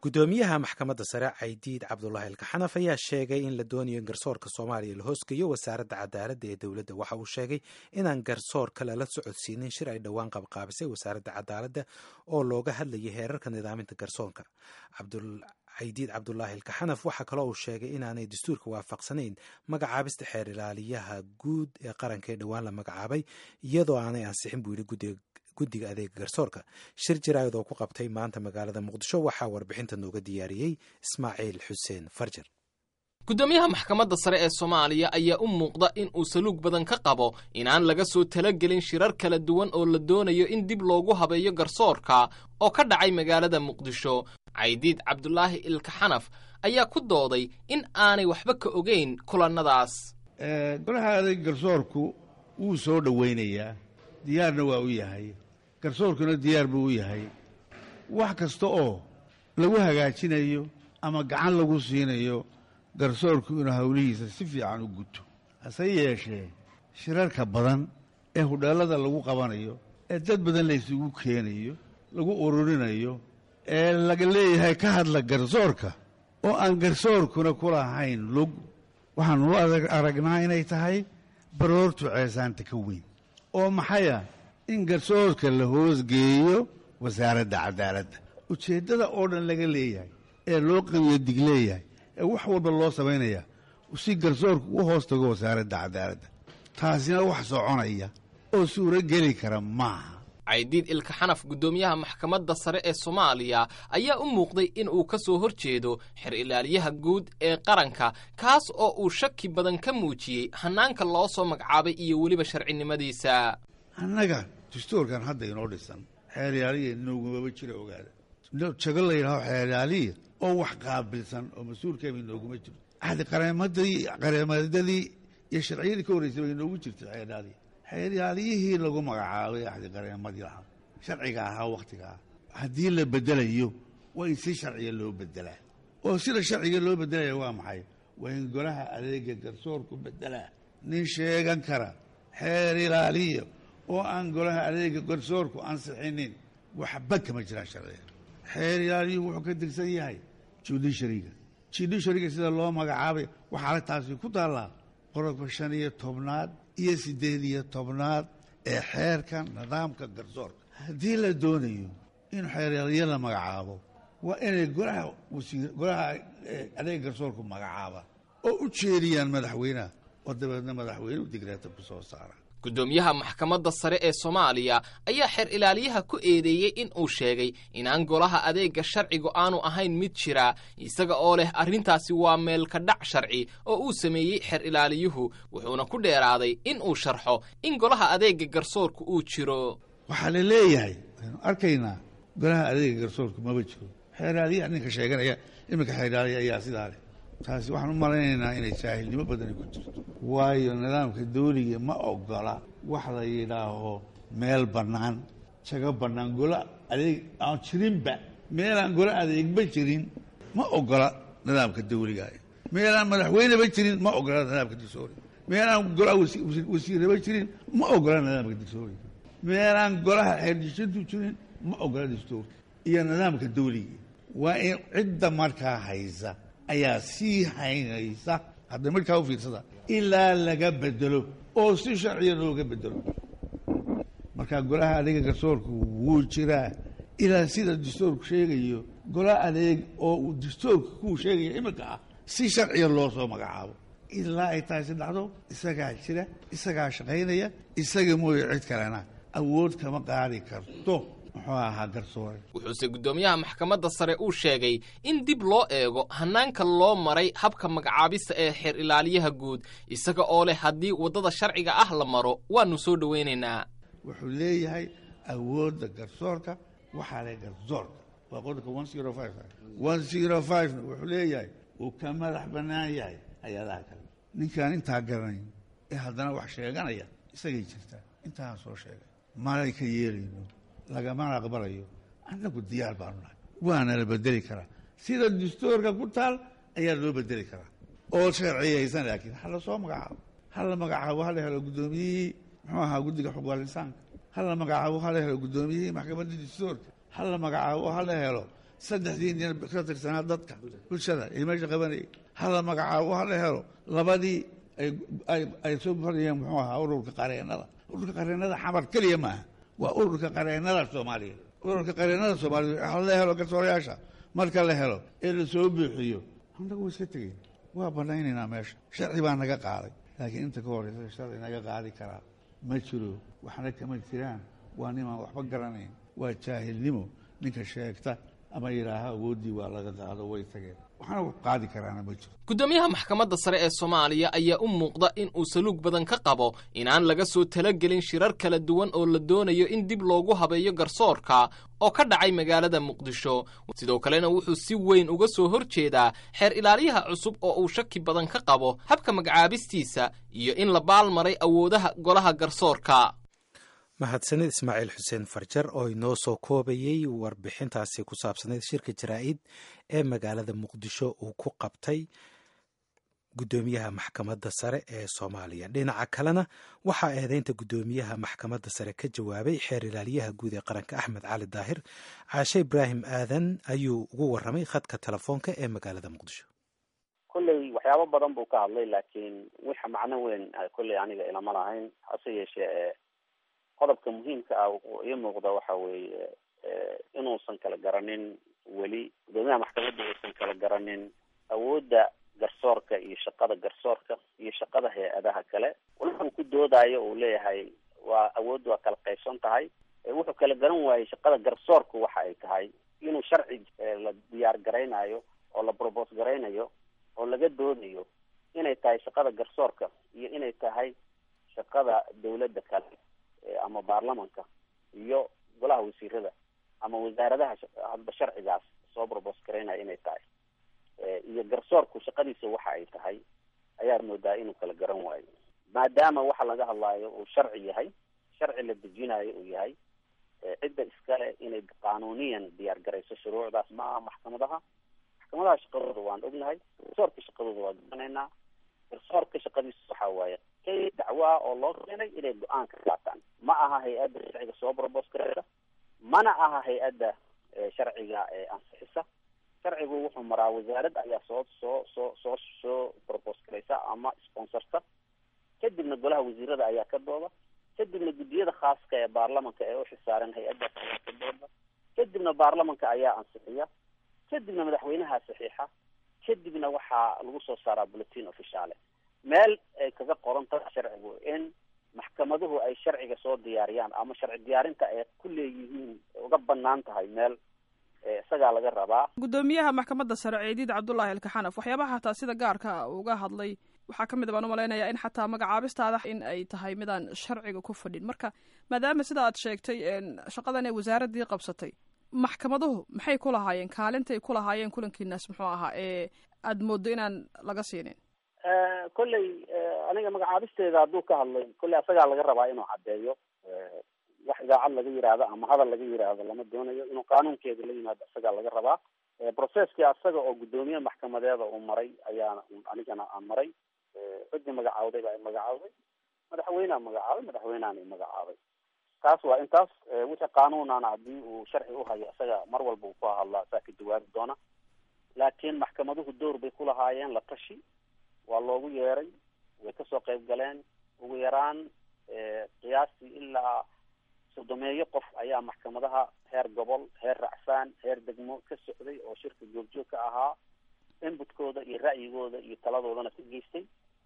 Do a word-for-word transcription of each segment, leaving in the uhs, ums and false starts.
gudoomiyaha maxkamadda sare Caydiid Cabdullaahi Ilkaxanaf ayaa sheegay in la doonayo in garsoorka Soomaaliya la hoosgeeyo wasaaradda cadaaladda ee dowladda. Waxa uu sheegay inaan garsoorka lala socodsiinin shir ay dhowaan qabqaabisay wasaaradda cadaaladda oo looga hadlayay heerarka nidaaminta garsoorka. Caydiid Cabdullaahi Ilkaxanaf waxaa kaloo uu sheegay inaanay dastuurka waafaqsanayn magacaabista xeer ilaaliyaha guud ee qaranka ee dhowaan la magacaabay iyadoo aanay ansixin buu yidhi guddiga guddiga adeega garsoorka. Shir jiraayad oo ku qabtay maanta magaalada Muqdisho waxaa warbixinta nooga diyaariyey Ismaaciil Xuseen Farjar. gudoomiyaha maxkamadda sare ee Soomaaliya ayaa u muuqda in uu saluug badan ka qabo inaan laga soo talagelin shirar kala duwan oo la doonayo in dib loogu habeeyo garsoorka oo ka dhacay magaalada Muqdisho. Caydiid Cabdullaahi Ilkaxanaf ayaa ku dooday in aanay waxba ka ogeyn kulanadaas. ee golaha adeeg garsoorku uu soo dhaweynayaa diyaarna waa u yahay garsoorkuna diyaar buu u yahay wax kasta oo lagu hagaajinayo ama gacan lagu siinayo garsoorku inuu hawlihiisa si fiican u guto. hase yeeshee shirarka badan ee hudheelada lagu qabanayo ee dad badan la isugu keenayo lagu ururinayo ee laga leeyahay ka hadla garsoorka oo aan garsoorkuna ku lahayn lug waxaanu aragnaa inay tahay baroortu ceesaanta ka weyn oo maxaya in garsoorka la hoosgeeyo wasaaradda cadaaladda ujeeddada oo dhan laga leeyahay ee loo qabiyo dig leeyahay ee wax walba loo samaynaya si garsoorku u hoos tago wasaaradda cadaaladda taasina wax soconaya oo suuro geli kara maaha. Caydiid Ilkaxanaf gudoomiyaha maxkamadda sare ee Soomaaliya ayaa u muuqday in uu ka soo horjeedo xer ilaaliyaha guud ee qaranka kaas oo uu shaki badan ka muujiyey hanaanka loo soo magacaabay iyo weliba sharcinimadiisa. annaga dastuurkan hadda inoo dhisan xeer ilaaliya noogumaba jira ogaada jago la yidhaaho xeer ilaaliya oo wax qaabilsan oo mas-uulkeeba inooguma jiro ahdi qareemadii qareemadadii iyo sharciyadii ka horreysay bay inoogu jirtay xeer ilaaliya xeer ilaaliyihii lagu magacaabay ahdi qareemadii lahaa sharciga ahaa wakhtigaa haddii la bedelayo waa in si sharciga loo bedelaa oo sida sharciga loo bedelaya waa maxay waa in golaha adeega garsoorku bedelaa nin sheegan kara xeer ilaaliya oo aan golaha adeega garsoorku ansixinin waxba kama jiraan sharciga. xeer ilaaliyuhu wuxuu ka tirsan yahay judiciaryga judiciaryga sida loo magacaabay waxaa taasi ku taallaa qodobka shan iyo tobnaad iyo siddeed iyo tobnaad ee xeerka nidaamka garsoorka. haddii la doonayo in xeer ilaaliya la magacaabo waa inay golaha wasiir golaha adeega garsoorku magacaabaan oo u jeediyaan madaxweynaha oo dabeedna madaxweynuhu digreeta ku soo saara. gudoomiyaha maxkamadda sare ee Soomaaliya ayaa xeer ilaaliyaha ku eedeeyay in uu sheegay inaan golaha adeega sharcigu aanu ahayn mid jira isaga oo leh arrintaasi waa meel ka dhac sharci oo uu sameeyey xeer ilaaliyuhu wuxuuna ku dheeraaday in uu sharxo in golaha adeega garsoorku uu jiro. waxaa la leeyahay waxaynu arkaynaa golaha adeega garsoorku maba jiro xeer ilaaliyaha ninka sheeganaya iminka xeer ilaaliya ayaa sidaa leh taasi waxaan u malaynaynaa inay jaahilnimo badan ku jirto waayo nidaamka dawliga ma ogola wax la yidhaaho meel bannaan jago bannaan gola adeeg aan jirinba meelaan gola adeegba jirin ma ogola nidaamka dawliga meelaan madaxweyneba jirin ma ogola nidaamka dastuuriga meelaan gola wasiiraba jirin ma ogola nidaamka dastuuriga meelaan golaha xeerdejintu jirin ma ogola dastuurka iyo nidaamka dawliga waa in cidda markaa haysa ayaa sii haynaysa hadda markaa u fiirsada ilaa laga bedelo oo si sharciya looga bedelo. markaa golaha adeega garsoorku wuu jiraa ilaa sida dastuurku sheegayo gola adeeg oo uu dastuurka kuu sheegayo iminka ah si sharciya loo soo magacaabo ilaa ay taasi dhacdo isagaa jira isagaa shaqaynaya isaga mooye cid kalena awood kama qaadi karto. wuxuuse gudoomiyaha maxkamadda sare uu sheegay in dib loo eego hanaanka loo maray habka magacaabista ee xeer ilaaliyaha guud isaga oo leh haddii waddada sharciga ah la maro waanu soo dhoweynaynaa. wuxuu leeyahay awoodda garsoorka waxaa leh garsoorka waa qodobka na wuxuu leeyahay uu ka madax bannaan yahay hay-adaha kale. ninkaan intaa garanayn ee haddana wax sheeganaya isagay jirtaa intaan soo sheegay malay ka yeelayno lagamana aqbalayo annagu diyaar baanu nahay waana la bedeli karaa sida dastuurka ku taal ayaa loo bedeli karaa oo sharciyaysan laakiin ha la soo magacaabo ha la magacaabo ha la helo guddoomiyihii muxuu ahaa guddiga xuquuqul insaanka ha la magacaabo ha la helo guddoomiyihii maxkamadda dastuurka ha la magacaabo ha la helo saddexdii nin ka tirsanaa dadka bulshada ee meesha qabanayay hala magacaabo hala helo labadii ay soo fadhiyeen muxuu ahaa ururka qareennada ururka qareennada xamar keliya maaha waa ururka qareennada soomaaliyeed ururka qareennada soomaaliyeed hala helo garsoorayaasha marka la helo ee la soo buuxiyo annagu waa iska tegeyn waa banaynaynaa meesha sharci baa naga qaaday laakiin inta ka horeysa sharci naga qaadi karaa ma jiro waxna kama jiraan waa nimaan waxba garanayn waa jaahilnimo ninka sheegta ama yidhaaha awooddii waa laga qaado way tageen waxaana wax qaadi karaana ma jiro guddoomiyaha maxkamadda sare ee soomaaliya ayaa u muuqda in uu saluug badan ka qabo inaan laga soo talagelin shirar kala duwan oo la doonayo in dib loogu habeeyo garsoorka oo ka dhacay magaalada muqdisho sidoo kalena wuxuu si weyn uga soo hor jeedaa xeer ilaaliyaha cusub oo uu shaki badan ka qabo habka magacaabistiisa iyo in la baalmaray awoodaha golaha garsoorka. mahadsanid ismaaciil xuseen farjar oo inoo soo koobayey warbixintaasi ku saabsanayd shirka jaraa'id ee magaalada muqdisho uu ku qabtay guddoomiyaha maxkamadda sare ee soomaaliya. dhinaca kalena waxaa eedeynta guddoomiyaha maxkamadda sare ka jawaabay xeer ilaaliyaha guud ee qaranka axmed cali daahir. caashe ibraahim aadan ayuu ugu warramay khadka telefoonka ee magaalada muqdisho. kolley waxyaabo badan buu ka hadlay laakiin waxa macno weyn kolley aniga ilama lahayn hase yeeshee qodobka muhiimka ah oo ii muuqda waxa weeye inuusan kala garanin weli guddoomiyaha maxkamadda uusan kala garanin awoodda garsoorka iyo shaqada garsoorka iyo shaqada hay-adaha kale wuxuu ku doodayo uu leeyahay waa awood waa kala qaybsan tahay wuxuu kala garan waayey shaqada garsoorku waxa ay tahay inuu sharci la diyaar garaynayo oo la propose garaynayo oo laga doodayo inay tahay shaqada garsoorka iyo inay tahay shaqada dawladda kale ama baarlamanka iyo golaha wasiirada ama wasaaradaha hadba sharcigaas soo propose garaynaya inay tahay iyo garsoorku shaqadiisa waxa ay tahay ayaa moodaa inuu kala garan waayo maadaama waxa laga hadlaayo uu sharci yahay sharci la dejinayo uu yahay cidda iskale inay qaanuuniyan diyaar garayso shuruucdaas ma aha maxkamadaha maxkamadaha shaqadooda waan ognahay garsoorka shaqadooda waa garanaynaa garsoorka shaqadiisa waxa waaye kay dacwaa oo loo keenay inay go-aan ka qaataan ma aha hay-adda sharciga soo propose garaysa mana aha hay-adda sharciga ansixisa sharcigu wuxuu maraa wasaarad ayaa soo soo soo soo soo propose garaysa ama sponsorta kadibna golaha wasiirada ayaa ka dooda kadibna guddiyada khaaska ee baarlamanka ee u xisaaran hay-addaas ayaa ka dooda kadibna baarlamanka ayaa ansixiya kadibna madaxweynaha saxiixa kadibna waxaa lagu soo saaraa bulletin officiale meel ay kaga qoran tahay sharcigu in maxkamaduhu ay sharciga soo diyaariyaan ama sharci diyaarinta ay ku leeyihiin uga banaan tahay meel isagaa laga rabaa. guddoomiyaha maxkamadda sare ciidiid cabdullaahi alkaxanaf waxyaabaha xataa sida gaarka uga hadlay waxaa kamid a baan umalaynayaa in xataa magacaabistaada in ay tahay midaan sharciga ku fadhin marka maadaama sida aad sheegtay shaqadan ee wasaaraddii qabsatay maxkamaduhu maxay ku lahaayeen kaalintay ku lahaayeen kulankiinaas muxuu ahaa ee aada mooddo inaan laga siinin. kolley aniga magacaabisteeda hadduu ka hadlay kolley asagaa laga rabaa inuu caddeeyo wax idaacad laga yidhaahdo ama hadal laga yidhaahdo lama doonayo inuu qaanuunkeeda la yimaado isagaa laga rabaa processkii asaga oo guddoomiye maxkamadeeda uu maray ayaana anigana aan maray cidii magacaawday baa magacaawday madaxweyneha magacaabay madaxweynehan i magacaabay taas waa intaas wixii qaanuunana haddii uu sharci uhayo isaga mar walba uu ku hadlaa saa ka jawaabi doona laakiin maxkamaduhu door bay kulahaayeen la tashi waa loogu yeeray way kasoo qayb galeen ugu yaraan qiyaastii ilaa sodomeeyo qof ayaa maxkamadaha heer gobol heer racsaan heer degmo ka socday oo shirka goobjoog ka ahaa inbutkooda iyo ra'yigooda iyo taladoodana ka geystay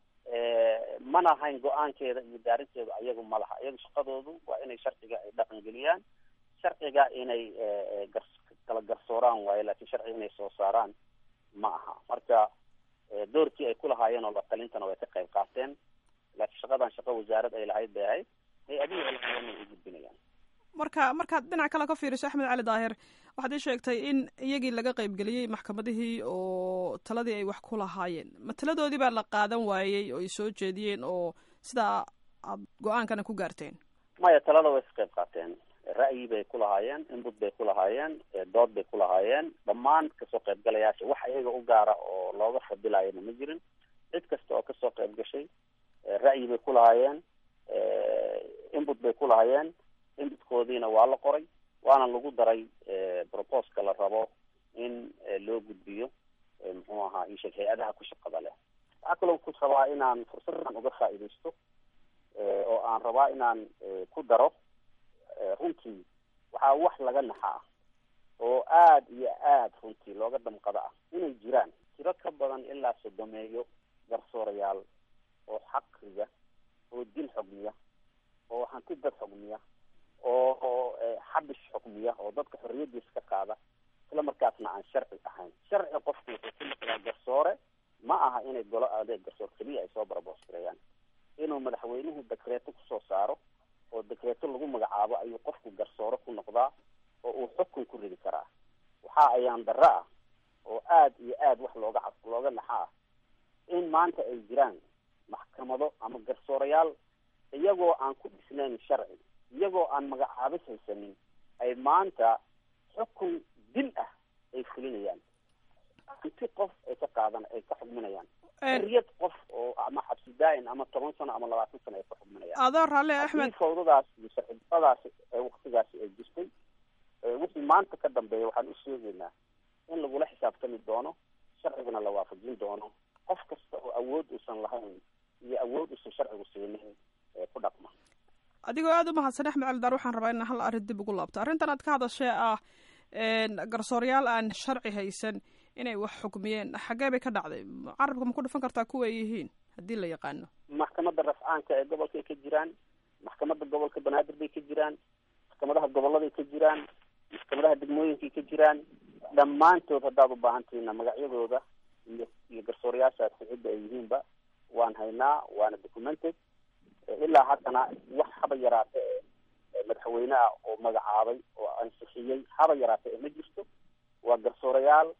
mana ahayn go-aankeeda iyo daarinteedu ayagu ma laha iyagu shaqadoodu waa inay sharciga ay dhaqan geliyaan sharciga inay kala garsooraan waayo laakiin sharciga inay soo saaraan ma aha marka doorkii ay kulahaayeen oo la talintana way ka qayb qaateen laakiin shaqadan shaqo wasaarad ay lahayd bay ahayd hay-adihi ay u gudbinayaan. marka markaad dhinac kale ka fiiriso axmed cali daahir waxaad ii sheegtay in iyagii laga qaybgeliyey maxkamadihii oo taladii ay wax ku lahaayeen ma taladoodii baa la qaadan waayey oo ay soo jeediyeen oo sidaa aad go-aankana ku gaarteen? maya talada way ka qayb qaateen ra'yi bay ku lahaayeen inbut bay ku lahaayeen dood bay ku lahaayeen dhammaan kasoo qaybgalayaasha wax iyaga u gaara oo looga fadilayana ma jirin cid kasta oo kasoo qayb gashay ra'yi bay ku lahaayeen inbut bay ku lahaayeen inbutkoodiina waa la qoray waana lagu daray proposka la rabo in loo gudbiyo muxuu ahaa isheeg hay-adaha ku shaqada leh. waxaa kaloo ku rabaa inaan fursadan uga faa'iidaysto oo aan rabaa inaan ku daro runtii waxaa wax laga naxa ah oo aad iyo aad runtii looga damqada ah inay jiraan tiro ka badan ilaa sodomeeyo garsoorayaal oo xaqiga oo dil xugmiya oo hanti dad xugmiya oo xabish xukmiya oo dadka xorriyadiisa ka qaada isla markaasna aan sharci ahayn. sharci qofku wuxuu ku noqdaa garsoore ma aha inay golo adeeg garsoor keliya ay soo baraboostirayaan, inuu madaxweynuhu dekreeto kusoo saaro oo dekreeto lagu magacaabo ayuu qofku garsoore ku noqdaa oo uu xukun ku ridi karaa. waxaa ayaan darro ah oo aad iyo aad wax looga cad looga naxa ah in maanta ay jiraan maxkamado ama garsoorayaal iyagoo aan ku dhisnayn sharci, iyagoo aan magacaabis haysanin, ay maanta xukun dil ah ay fulinayaan, hanti qof ay ka qaadan ay ka xugminayaan, xorriyad qof oo ama xabsi daa'in ama toban sano ama labaatan sano ay ka xugminayaan. adoo raale axmed fawdadaas iyo sharcidadaas ee waktigaasi ay jirtay wixii maanta ka dambeeya waxaan u sheegaynaa in lagula xisaabtami doono, sharcigana la waafajin doono qof kasta oo awood uusan lahayn iyo awood uusan sharcigu siinin ku dhaqma. adigoo aada u mahadsan axmed cali daar, waxaan rabaa in hal arrin dib ugu laabto. arrintan aad ka hadashee ah garsoorayaal aan sharci haysan inay wax xukmiyeen, xaggee bay ka dhacday? carabka ma ku dhufan kartaa kuwa ay yihiin haddii la yaqaano? maxkamadda rafcaanka ee gobolkay ka jiraan, maxkamadda gobolka banaadir bay ka jiraan, maxkamadaha goboladay ka jiraan, maxkamadaha degmooyinkay ka jiraan. dhammaantood haddaad u baahantihiina magacyadooda iyo iyo garsoorayaashaasi cidda ay yihiinba waan haynaa, waana documented. ilaa haddana wax haba yaraate ee madaxweyne ah oo magacaabay oo ansixiyey haba yaraate ee ma jirto. waa garsoorayaal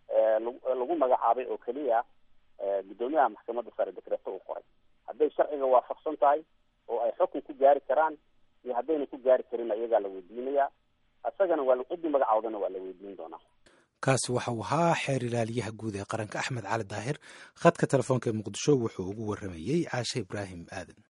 lagu magacaabay oo keliya guddoomiyaha maxkamadda sare dekreeto uu qoray. hadday sharciga waafaqsan tahay oo ay xukun ku gaari karaan iyo haddayna ku gaari karin iyagaa la weydiinayaa, isagana waa ciddii magacaawdana waa la weydiin doonaa. kaasi waxa uu ahaa xeer ilaaliyaha guud ee qaranka axmed cali daahir. khadka telefoonka ee muqdisho wuxuu ugu waramayey caashe ibraahim aadan.